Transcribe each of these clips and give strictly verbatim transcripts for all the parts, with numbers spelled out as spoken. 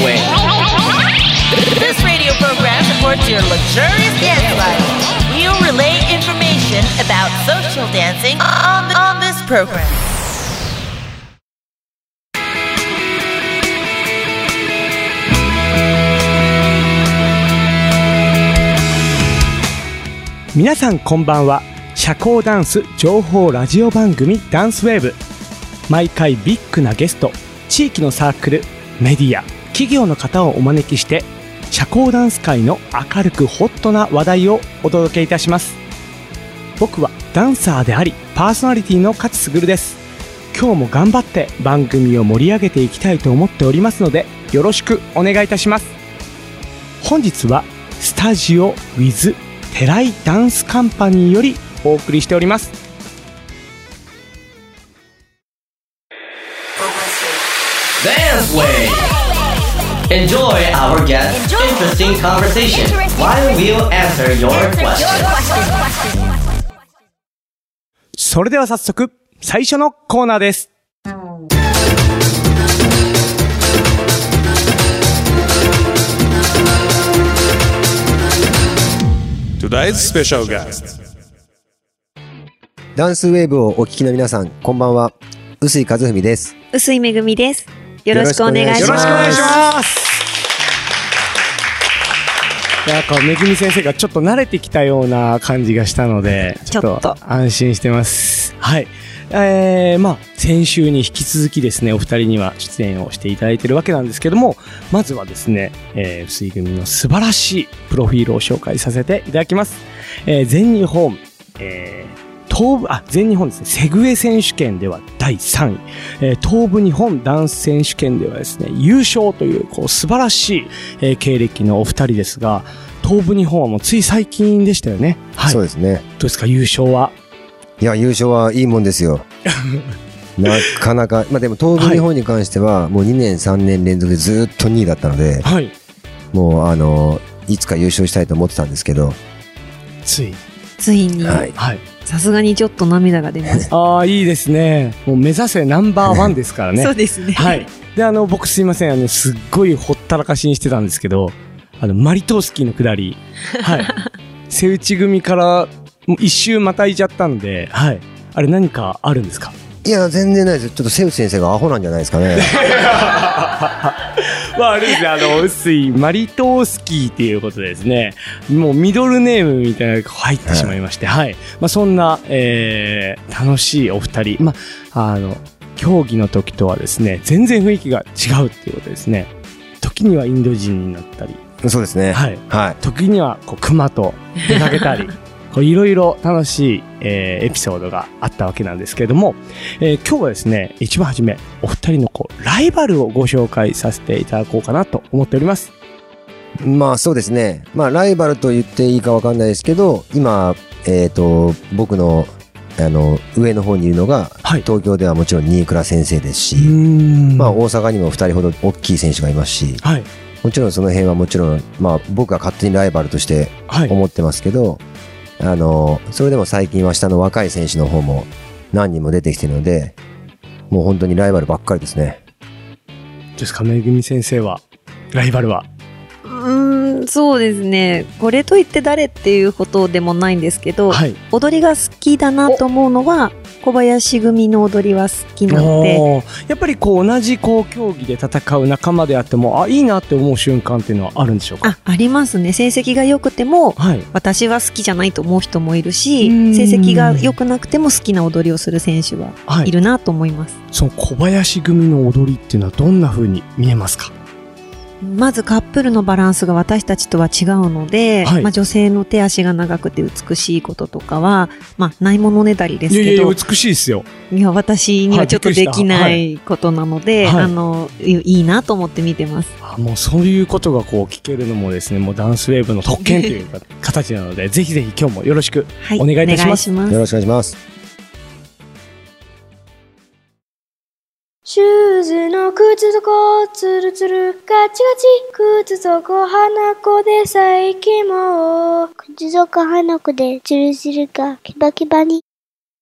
Wave. This radio program supports your luxurious dance life. We'll relay information about social dancing on, the, on this program. 皆さんこんばんは。社交ダンス情報ラジオ番組ダンスウェーブ。毎回ビッグなゲスト、地域のサークル、メディア、企業の方をお招きして社交ダンス界の明るくホットな話題をお届けいたします。僕はダンサーでありパーソナリティの勝卓です。今日も頑張って番組を盛り上げていきたいと思っておりますのでよろしくお願いいたします。本日はスタジオ with テライダンスカンパニーよりお送りしております。 Dance Wave. Enjoy our guest's interesting conversation while we'll answer your questions. それでは早速最初のコーナーです。 Today's special guest. ダンスウェーブをお聞きの皆さん、こんばんは。臼井和文です。 臼井めぐみです。よろしくお願いします。 よろしくお願いします。なんかめぐみ先生がちょっと慣れてきたような感じがしたので、ちょっと安心してます。はい。えー、まあ先週に引き続きですね、お二人には出演をしていただいているわけなんですけども、まずはですね、えー、臼井組の素晴らしいプロフィールを紹介させていただきます。えー、全日本、えー東部、あ、全日本ですね、セグウェイ選手権ではだいさんい、えー、東部日本ダンス選手権ではですね、優勝という、こう、素晴らしい、えー、経歴のお二人ですが、東部日本はもうつい最近でしたよね。はい。 そうですね。 どうですか、優勝は。 いや、優勝はいいもんですよ。なかなか、まあでも東部日本に関しては、もうにねんさんねん連続でずっとにいだったので、はい。もう、あの、いつか優勝したいと思ってたんですけど、 つい。 ついに。はい。はい。さすがにちょっと涙が出ました。 ああ、いいですね。もう目指せナンバーワンですからね。 そうですね。 はい。で、あの、僕すいません。あの、すっごいほったらかしにしてたんですけど、あの、マリトースキーの下り。はい。背打ち組から一周またいちゃったんで、はい。あれ何かあるんですか？ いや、全然ないです。ちょっと瀬内先生がアホなんじゃないですかね。 まあ、あれですね、あの、薄いマリトースキーっていうことでですね、もうミドルネームみたいなのが入ってしまいまして、はい。はい、まあ、そんな、えー、楽しいお二人、まあ、あの、競技の時とはですね、全然雰囲気が違うっていうことですね。時にはインド人になったり。 そうですね。 はい。 はい。 時には、こう、熊と出かけたり。いろいろ楽しい、えー、エピソードがあったわけなんですけれども、えー、今日はですね、一番初め、お二人のこうライバルをご紹介させていただこうかなと思っております。 まあそうですね。まあライバルと言っていいかわかんないですけど、今、えっと、僕の、あの、上の方にいるのが、はい、東京ではもちろん新倉先生ですし、まあ大阪にも二人ほど大きい選手がいますし、はい、もちろんその辺はもちろん、まあ僕は勝手にライバルとして思ってますけど、はい、あの、それでも最近は下の若い選手の方も何人も出てきてるので、もう本当にライバルばっかりですね。 ですか、めぐみ先生は、ライバルは？ うーん、そうですね。これといって誰っていうことでもないんですけど、はい、踊りが好きだなと思うのは、小林組の踊りは好きなので、 やっぱりこう同じこう競技で戦う仲間であっても、あ、いいなって思う瞬間っていうのはあるんでしょうか？ あ、ありますね。成績が良くても、はい、私は好きじゃないと思う人もいるし、成績が良くなくても好きな踊りをする選手はいるなと思います。はい、 その小林組の踊りっていうのはどんな風に見えますか？ まずカップルのバランスが私たちとは違うので、はい、まあ女性の手足が長くて美しいこととかは、まあないものねだりですけど。いやいや美しいですよ。 いや、私にはちょっとできないことなので、はい、あの、いいなと思って見てます。 あ、もうそういうことがこう聞けるのもですね、もうダンスウェーブの特権というか形なので、ぜひぜひ今日もよろしくお願いいたします。 はい、お願いします。 よろしくお願いします。 シューズの靴底つるつるガチガチ靴底花子で最近も靴底花子でつるつるがキバキバに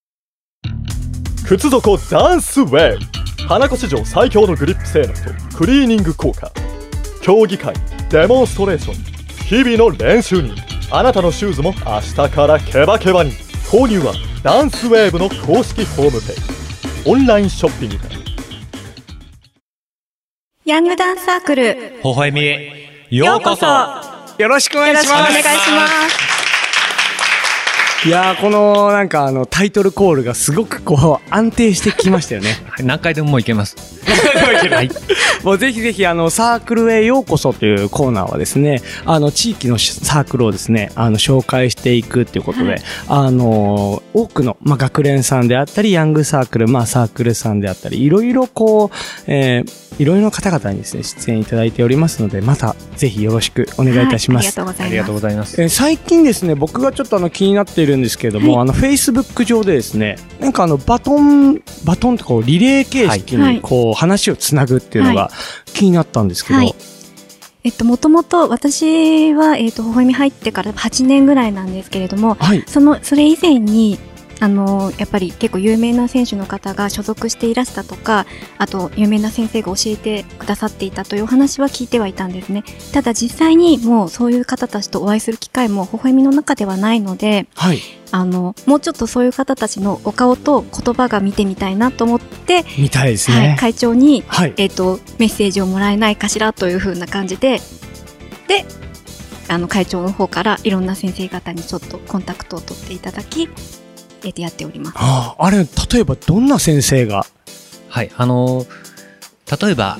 靴底ダンスウェーブ花子史上最強のグリップ性能とクリーニング効果競技会、デモンストレーション、日々の練習にあなたのシューズも明日からケバケバに。購入はダンスウェーブの公式ホームページ、オンラインショッピングから。 ヤングダンスサークル微笑みへようこそ。 よろしくお願いします。 よろしくお願いします。 いやー、このなんかあのタイトルコールがすごくこう安定してきましたよね。 何回でももういけます。 はい、もうぜひぜひあのサークルへようこそというコーナーはですね、あの地域のサークルをですね、あの紹介していくということで、はい、あの多くの、まあ、学連さんであったりヤングサークル、まあ、サークルさんであったり、いろいろこう、えー、いろいろな方々にですね出演いただいておりますので、またぜひよろしくお願いいたします。 はい、ありがとうございます。 えー、最近ですね、僕がちょっとあの気になっているんですけれども、はい、あのフェイスブック上でですね、なんかあのバトンバトンとこうリレー形式にこう話をつなぐっていうのが気になったんですけど、はいはい、 えっともともと私はえっと微笑み入ってからはちねんぐらいなんですけれども、はい、そのそれ以前にあのやっぱり結構有名な選手の方が所属していらしたとか、あと有名な先生が教えてくださっていたというお話は聞いてはいたんですね。ただ実際にもうそういう方たちとお会いする機会も微笑みの中ではないので、はい、あのもうちょっとそういう方たちのお顔と言葉が見てみたいなと思って見たいですね、 はい、会長に、はい、えーと、メッセージをもらえないかしらという風な感じでであの会長の方からいろんな先生方にちょっとコンタクトを取っていただきやっております。 ああ、あれ例えばどんな先生が？ はい、あの例えば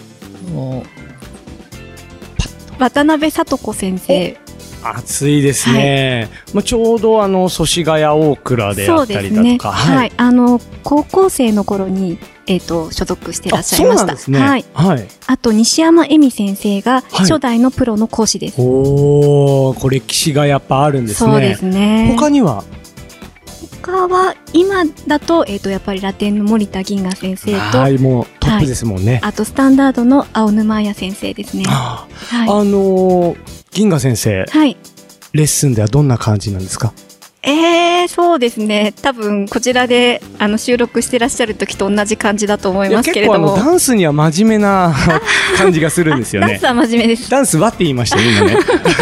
渡辺聡子先生、 熱いですね、はい、まあ、ちょうどあの祖師ヶ谷大倉であったりだとか、 はい、はい、あの高校生の頃に、えー、と所属していらっしゃいました。そうなんですね。はい、はい、あと西山恵美先生が初代のプロの講師です。 はい、おー、これ歴史がやっぱあるんですね。 そうですね。 他には他は今だと、えー、とやっぱりラテンの森田銀河先生と、 はい、もうトップですもんね、はい、 あとスタンダードの青沼彩先生ですね。 あ、はい、あのー、銀河先生、はい、レッスンではどんな感じなんですか？ えー、そうですね、多分こちらであの収録してらっしゃる時と同じ感じだと思いますけれども、 結構あのダンスには真面目な感じがするんですよね。 ダンスは真面目です。 ダンスはって言いましたよ今ね。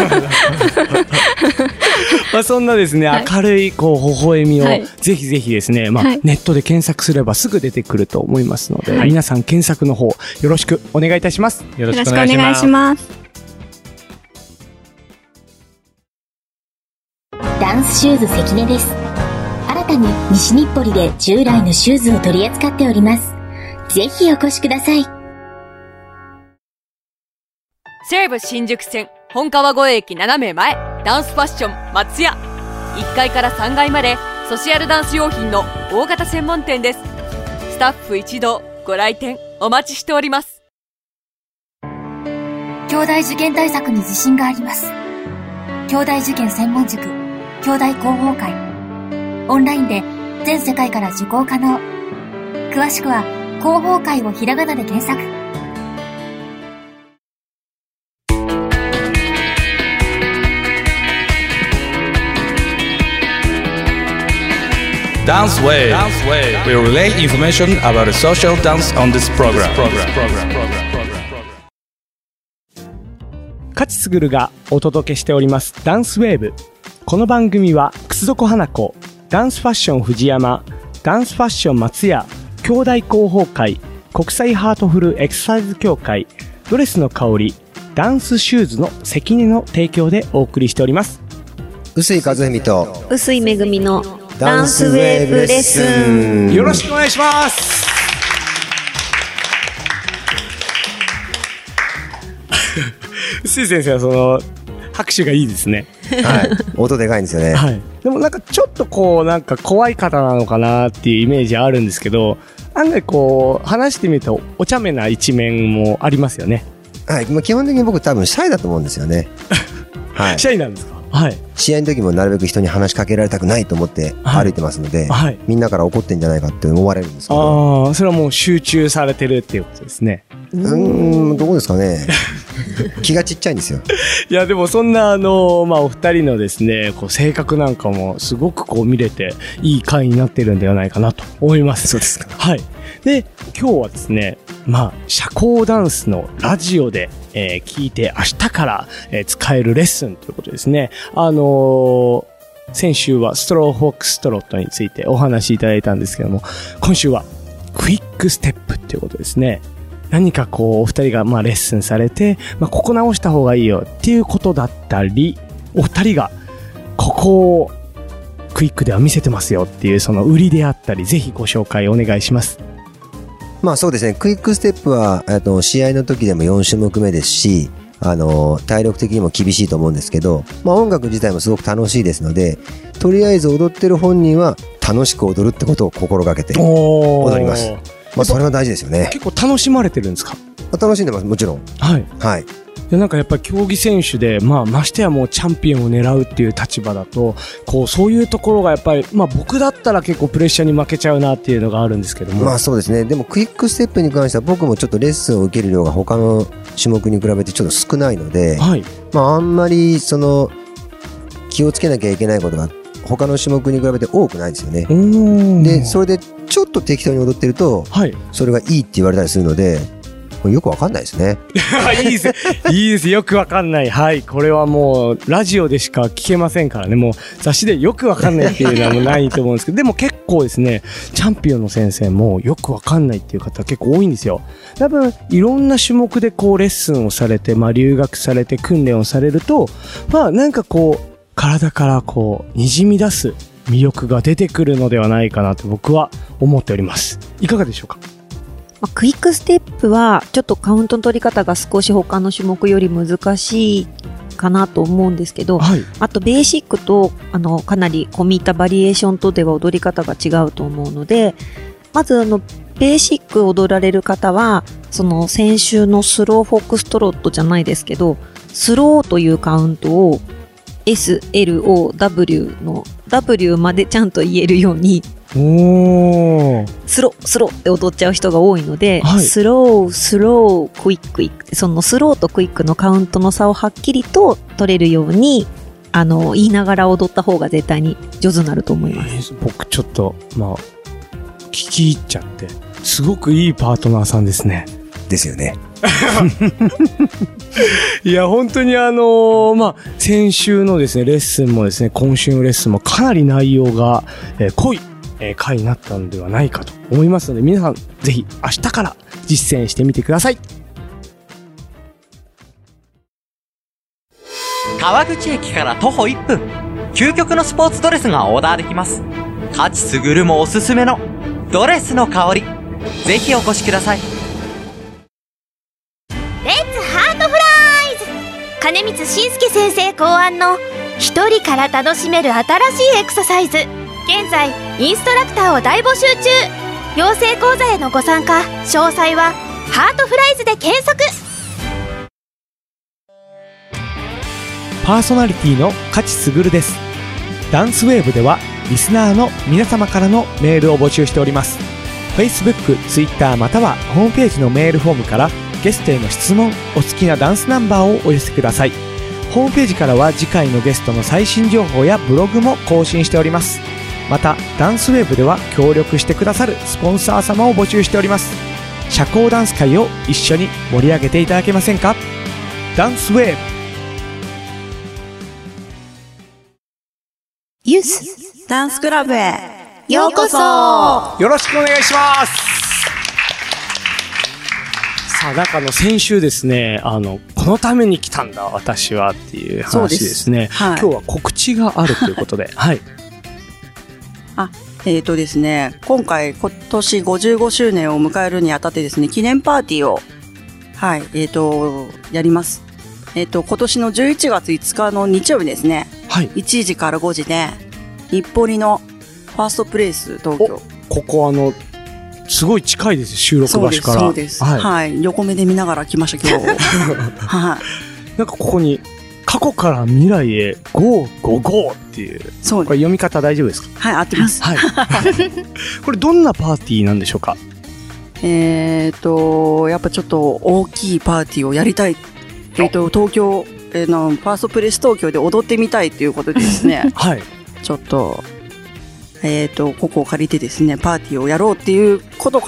まあそんなですね、はい、明るいこう微笑みを、はい、ぜひぜひですね、まあ、はい、ネットで検索すればすぐ出てくると思いますので、はい、皆さん検索の方よろしくお願いいたします。 よろしくお願いします。 ダンスシューズ関根です。新たに西日暮里で従来のシューズを取り扱っております。ぜひお越しください。 西武新宿線本川越駅斜め前、ダンスファッション松屋。いっかいからさんがいまでソシャルダンス用品の大型専門店です。スタッフ一同ご来店お待ちしております。 兄弟受験対策に自信があります。兄弟受験専門塾兄弟広報会、オンラインで全世界から受講可能。詳しくは広報会をひらがなで検索。 Dance Wave. We relay information about the social dance on this program. 勝ちすぐるがお届けしておりますダンスウェーブ。この番組は靴底花子、ダンスファッション藤山、ダンスファッション松屋、兄弟広報会、国際ハートフルエクササイズ協会、ドレスの香り、ダンスシューズの関根の提供でお送りしております。 臼井和文と臼井めぐみのダンスウェーブレッスン、 よろしくお願いします。臼井先生はその拍手がいいですね。 はい、音でかいんですよね。 はい。でもなんかちょっとこうなんか怖い方なのかなっていうイメージあるんですけど、案外こう話してみるとお茶目な一面もありますよね。 はい。まあ、基本的に僕多分シャイだと思うんですよね。 はい。シャイなんですか？はい。 試合の時もなるべく人に話しかけられたくないと思って歩いてますので、はいはい、みんなから怒ってんじゃないかって思われるんですけど。 ああ、それはもう集中されてるっていうことですね。 うーん、どうですかね。気がちっちゃいんですよ。 いやでもそんなあのまあお二人のですねこう性格なんかもすごくこう見れていい回になってるんではないかなと思います。 そうですか。 はい。で今日はですねまあ、社交ダンスのラジオで、えー、聞いて明日から、えー、使えるレッスンということですね。あのー、先週はストローフォックストロットについてお話しいただいたんですけども、今週はクイックステップということですね。何かこう、お二人がまあレッスンされて、まあ、ここ直した方がいいよっていうことだったり、お二人がここをクイックでは見せてますよっていうその売りであったり、ぜひご紹介お願いします。 まあそうですね、クイックステップはあの試合の時でもよん種目目ですし、あの体力的にも厳しいと思うんですけど、まあ音楽自体もすごく楽しいですので、とりあえず踊ってる本人は楽しく踊るってことを心がけて踊ります。まあそれは大事ですよね。 結構楽しまれてるんですか？ 楽しんでます、もちろん。 はい。 はい。 でなんかやっぱり競技選手で、まあましてやもうチャンピオンを狙うっていう立場だと、こうそういうところがやっぱり、まあ僕だったら結構プレッシャーに負けちゃうなっていうのがあるんですけども。 まあそうですね。でもクイックステップに関しては僕もちょっとレッスンを受ける量が他の種目に比べてちょっと少ないので、はい、まああんまりその気をつけなきゃいけないことが他の種目に比べて多くないですよね。で、それでちょっと適当に踊ってると、はい、それがいいって言われたりするので、よくわかんないですね。 いいです。いいです。よくわかんない。はい。これはもう、ラジオでしか聞けませんからね。もう、雑誌でよくわかんないっていうのはもうないと思うんですけど、でも結構ですね、チャンピオンの先生もよくわかんないっていう方結構多いんですよ。多分、いろんな種目でこう、レッスンをされて、まあ、留学されて、訓練をされると、まあ、なんかこう、体からこう、滲み出す魅力が出てくるのではないかなと僕は思っております。いかがでしょうか？ まあ、クイックステップはちょっとカウントの取り方が少し他の種目より難しいかなと思うんですけど、はい、あとベーシックとあのかなり込み入ったバリエーションとでは踊り方が違うと思うので、まずあのベーシック踊られる方はその先週のスローフォックストロットじゃないですけど、スローというカウントを エス、エル、オー、ダブリュー の ダブリュー までちゃんと言えるようにおスロースローって踊っちゃう人が多いので、はい、スロースロークイッククイック、そのスローとクイックのカウントの差をはっきりと取れるようにあの言いながら踊った方が絶対に上手になると思います。 えー、僕ちょっとまあ聞き入っちゃってすごくいいパートナーさんですね。 ですよね。 いや本当にあのー、まあ先週のですねレッスンもですね今週のレッスンもかなり内容が、えー、濃いえー、回になったのではないかと思いますので、皆さんぜひ明日から実践してみてください。 川口駅から徒歩いっぷん、究極のスポーツドレスがオーダーできます。勝ち優もおすすめのドレスの香り、ぜひお越しください。 レッツハートフライズ、金光信介先生考案の一人から楽しめる新しいエクササイズ、現在インストラクターを大募集中。養成講座へのご参加詳細はハートフライズで検索。 パーソナリティの勝優です。ダンスウェーブではリスナーの皆様からのメールを募集しております。 Facebook、Twitter またはホームページのメールフォームからゲストへの質問、お好きなダンスナンバーをお寄せください。ホームページからは次回のゲストの最新情報やブログも更新しております。またダンスウェーブでは協力してくださるスポンサー様を募集しております。社交ダンス界を一緒に盛り上げていただけませんか？ダンスウェーブユースダンスクラブへようこそ。 よろしくお願いします。さあ、なんかあの先週ですね、あのこのために来たんだ私はっていう話ですね。はい、今日は告知があるということで、はい。 あ、えーとですね、今回今年ごじゅうごしゅうねんを迎えるにあたってですね、記念パーティーをはい、えーとやります。えーと今年のじゅういちがついつかの日曜日ですね。はい。いちじからごじで日暮里のファーストプレイス東京。 ここあのすごい近いです、収録場所から。 そうです。そうです。はい、はい。横目で見ながら来ました今日。はい。 なんかここに過去から未来へゴーゴーゴーっていう。そう。これ読み方大丈夫ですか？ はい、合ってます。はい。 これどんなパーティーなんでしょうか？ えっとやっぱちょっと大きいパーティーをやりたい。えっと東京えー、のファーストプレイス東京で踊ってみたいということでですね。はい。ちょっとえっとここを借りてですねパーティーをやろうっていうことから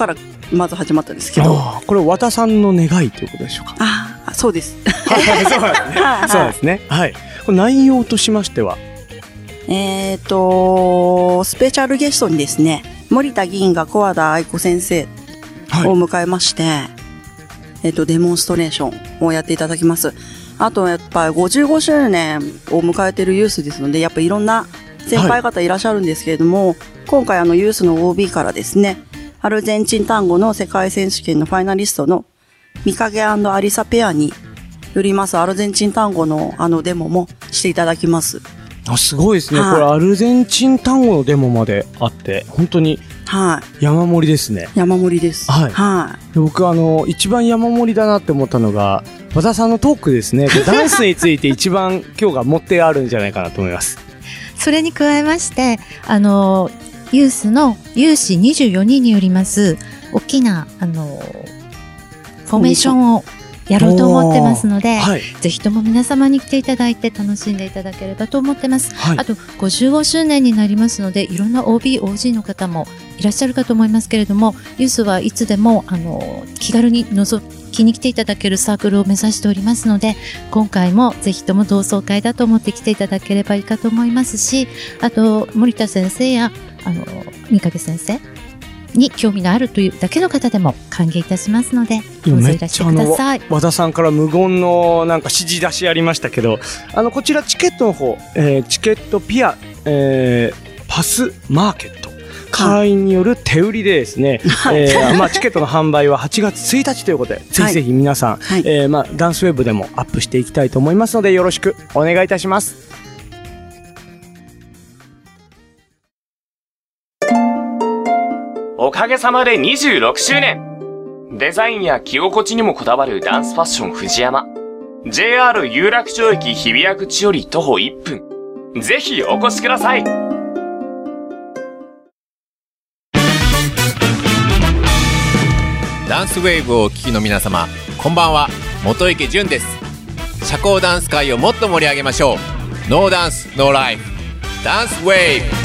まず始まったんですけど。 あこれ和田さんの願いということでしょうか。 ああ、そうです。 そうですね。はい。これ内容としましてはえっと、スペシャルゲストにですね、森田議員が小和田愛子先生を迎えまして、はい、えっと、デモンストレーションをやっていただきます。あと、やっぱりごじゅうごしゅうねんを迎えているユースですので、やっぱいろんな先輩方いらっしゃるんですけれども、はい、今回あのユースの オービー からですね、アルゼンチン単語の世界選手権のファイナリストのミカゲ&アリサペアによりますアルゼンチン単語のあのデモもしていただきます。 あ、すごいですね。はい、これアルゼンチン単語のデモまであって、本当に山盛りですね。 山盛りです。 はい。はい、僕あの一番山盛りだなって思ったのが和田さんのトークですね。ダンスについて一番今日が持ってあるんじゃないかなと思います。 それに加えまして、あのユースの有志にじゅうよにんによります大きなあのフォーメーションをやろうと思ってますので、はい、ぜひとも皆様に来ていただいて楽しんでいただければと思ってます。はい、あとごじゅうごしゅうねんになりますので、いろんな オービー、オージー の方もいらっしゃるかと思いますけれども、ユースはいつでもあの気軽に覗きに来ていただけるサークルを目指しておりますので、今回もぜひとも同窓会だと思って来ていただければいいかと思いますし、あと森田先生やあの三影先生に興味のあるというだけの方でも歓迎いたしますので、どうぞいらしてください。 和田さんから無言のなんか指示出しありましたけど、あのこちらチケットの方、えー、チケットピア、えー、パスマーケット会員による手売りでですね、はい、えーまあ、チケットの販売ははちがつついたちということで、ぜひぜひ皆さん、はい、えーまあ、ダンスウェブでもアップしていきたいと思いますので、よろしくお願いいたします。 おかげさまでにじゅうろくしゅうねん。デザインや着心地にもこだわるダンスファッション藤山。ジェイアール 有楽町駅日比谷口より徒歩いっぷん。ぜひお越しください。 ダンスウェーブをお聴きの皆様、こんばんは、元池潤です。社交ダンス界をもっと盛り上げましょう。ノーダンス、ノーライフ。ダンスウェーブ。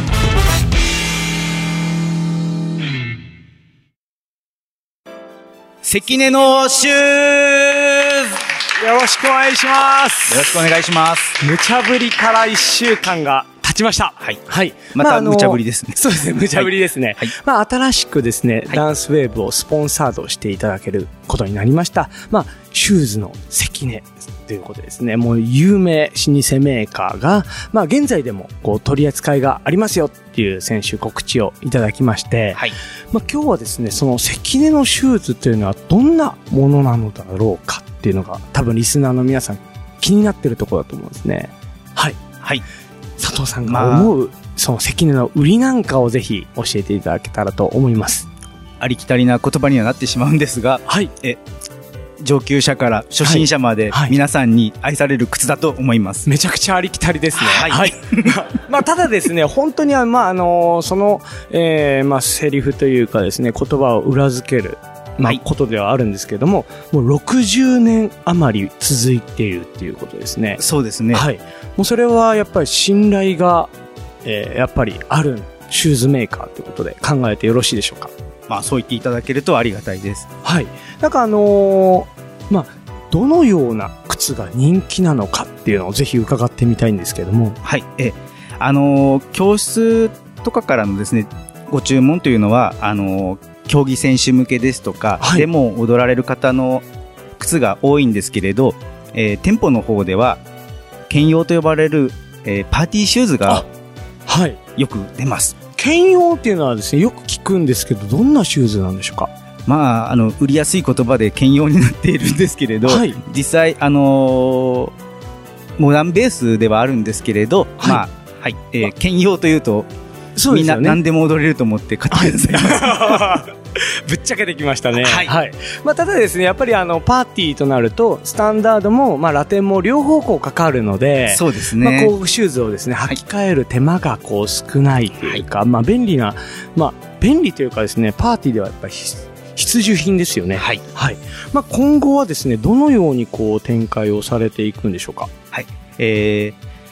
関根のシューズ、よろしくお願いします。 よろしくお願いします。 無茶ぶりからいっしゅうかんが経ちました。 はい。はい。また無茶ぶりですね。 そうですね、無茶ぶりですね。はい。まあ、新しくですね、はい、ダンスウェーブをスポンサードしていただけることになりました。まあ、シューズの関根ということですね。もう有名老舗メーカーが、まあ、現在でもこう取り扱いがありますよっていう先週告知をいただきまして、はい。まあ、今日はですね、その関根のシューズというのはどんなものなのだろうかっていうのが多分リスナーの皆さん気になってるところだと思うんですね。はい。はい。佐藤さんが思う、まあ、その関根の売りなんかをぜひ教えていただけたらと思います。 ありきたりな言葉にはなってしまうんですが、はい。え、上級者から初心者まで皆さんに愛される靴だと思います。はいはい、 めちゃくちゃありきたりですね。はい。はい、まあ、ただですね、本当には、まあ、あのー、その、えー、まあ、セリフというかですね、言葉を裏付ける、まあ、ことではあるんですけども、もうろくじゅうねん余り続いているっていうことですね。 そうですね。 はい。もうそれはやっぱり信頼が、えー、やっぱりあるシューズメーカーということで考えてよろしいでしょうか。 まあ、そう言っていただけるとありがたいです。 はい。なんかあのー、まあ、どのような靴が人気なのかっていうのをぜひ伺ってみたいんですけども。 はい。え、あのー、教室とかからのですね、ご注文というのは、あのー、競技選手向けですとか、はい、デモを踊られる方の靴が多いんですけれど、えー、店舗の方では、兼用と呼ばれる、えー、パーティーシューズが、はい。よく出ます。 兼用っていうのはですね、よく聞くんですけど、どんなシューズなんでしょうか？ まあ、あの、売りやすい言葉で兼用になっているんですけれど、はい、実際、あのー、モダンベースではあるんですけれど、はい、まあ、はい、えー、兼用というと、そうですよね、みんな何でも踊れると思って買ってください。 ぶっちゃけてきましたね。はい。はい、まあ、ただですね、やっぱりあの、パーティーとなると、スタンダードも、まあ、ラテンも両方こうかかるので、 そうですね。 まあ、こう、シューズをですね、履き替える手間がこう少ないというか、はい、まあ、便利な、まあ、便利というかですね、パーティーではやっぱり必需品ですよね。はい。はい。まあ、今後はですね、どのようにこう、展開をされていくんでしょうか？ はい。えー、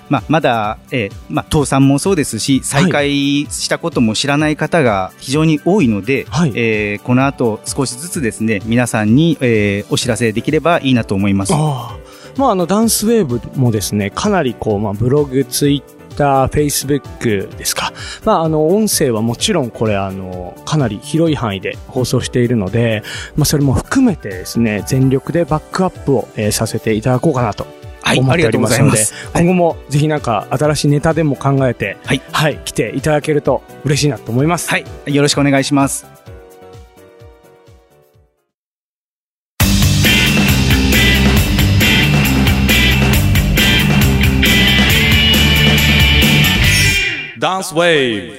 まあ、まだ、えー、まあ、倒産もそうですし、再開したことも知らない方が非常に多いので、はい、えー、この後少しずつですね、皆さんに、えー、お知らせできればいいなと思います。 あまあ、あの、ダンスウェーブもですね、かなりこう、まあ、ブログ、ツイッター、フェイスブックですか。まあ、あの、音声はもちろんこれ、あの、かなり広い範囲で放送しているので、まあ、それも含めてですね、全力でバックアップを、えー、させていただこうかなと。はい、思っておりますので、今後もぜひなんか新しいネタでも考えて、はい、はい、来ていただけると嬉しいなと思います。 はい、よろしくお願いします。 ダンスウェーブ。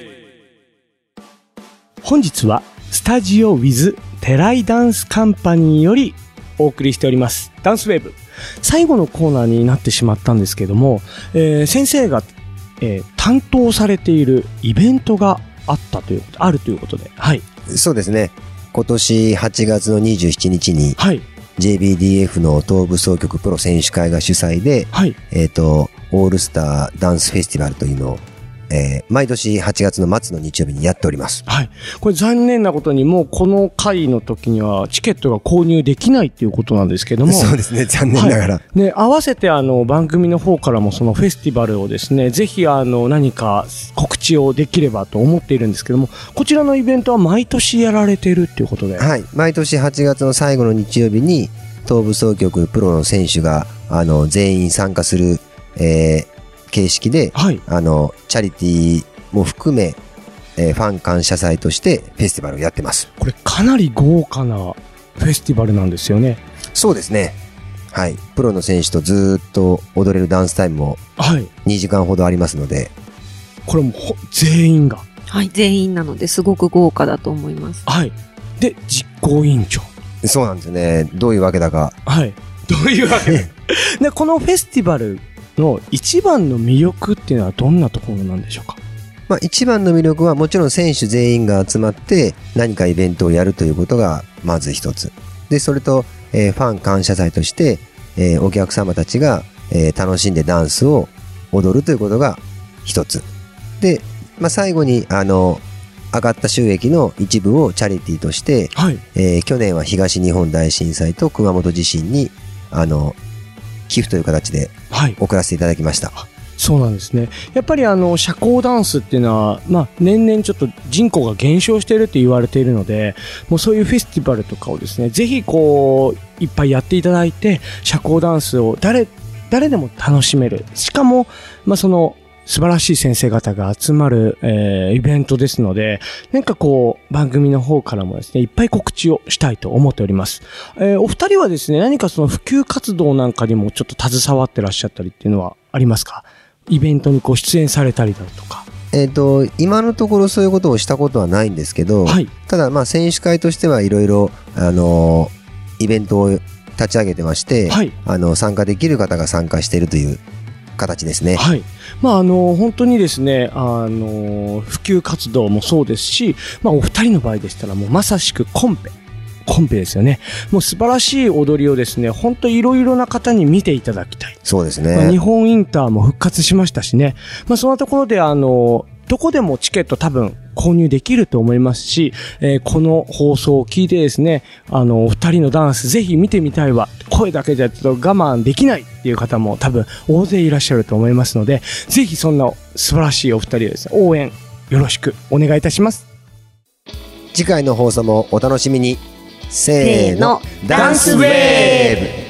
本日はスタジオ with テライダンスカンパニーよりお送りしておりますダンスウェーブ。最後のコーナーになってしまったんですけども、えー、先生が、えー、担当されているイベントがあったというあるということで、はい、 そうですね。今年はちがつのにじゅうしちにちに、はい、ジェイビーディーエフ の東部総局プロ選手会が主催で、はい、えっとオールスターダンスフェスティバルというのをえー、毎年はちがつの末の日曜日にやっております。 はい。これ残念なことにもうこの回の時にはチケットが購入できないっていうことなんですけども。 そうですね。残念ながら。 はい、ね、合わせてあの番組の方からもそのフェスティバルをですね、ぜひあの何か告知をできればと思っているんですけども、こちらのイベントは毎年やられているっていうことで。 はい。毎年はちがつの最後の日曜日に東部総局プロの選手があの全員参加する、えー、形式で、はい、あのチャリティーも含め、えー、ファン感謝祭としてフェスティバルをやってます。 これかなり豪華なフェスティバルなんですよね。 そうですね。はい。プロの選手とずっと踊れるダンスタイムもにじかんほどありますので、はい、 これも全員がはい全員なのですごく豪華だと思います。 はい。で実行委員長。 そうなんですね。どういうわけだか。 はい。どういうわけだか。でこのフェスティバルの一番の魅力っていうのはどんなところなんでしょうか。 まあ、一番の魅力はもちろん選手全員が集まって何かイベントをやるということがまず一つで、それと、えー、ファン感謝祭として、えー、お客様たちが、えー、楽しんでダンスを踊るということが一つで、まあ、最後にあの上がった収益の一部をチャリティーとして、はい、えー、去年は東日本大震災と熊本地震にあの寄付という形で送らせていただきました。はい、 そうなんですね。やっぱりあの社交ダンスっていうのは、まあ、年々ちょっと人口が減少していると言われているので、もうそういうフェスティバルとかをですね、ぜひこういっぱいやっていただいて、社交ダンスを誰誰でも楽しめる。しかも、まあ、その素晴らしい先生方が集まる、えー、イベントですので、なんかこう番組の方からもですね、いっぱい告知をしたいと思っております。えー、お二人はですね、何かその普及活動なんかにもちょっと携わってらっしゃったりっていうのはありますか？イベントにこう出演されたりだとか。 えっと、今のところそういうことをしたことはないんですけど、はい、ただまあ選手会としてはいろいろ、あのー、イベントを立ち上げてまして、はい、あの、参加できる方が参加しているという形ですね。 はい。まあ、あの、本当にですね、あの、普及活動もそうですし、まあ、お二人の場合でしたらもうまさしくコンペ。コンペですよね。もう素晴らしい踊りをですね、本当いろいろな方に見ていただきたい。 そうですね。 まあ、日本インターも復活しましたしね。まあそんなところであの、どこでもチケット多分購入できると思いますし、えー、この放送を聞いてですね、あの、お二人のダンスぜひ見てみたいわ。声だけじゃちょっと我慢できないっていう方も多分大勢いらっしゃると思いますので、ぜひそんな素晴らしいお二人をですね、応援よろしくお願いいたします。 次回の放送もお楽しみに。せーの、ダンスウェーブ。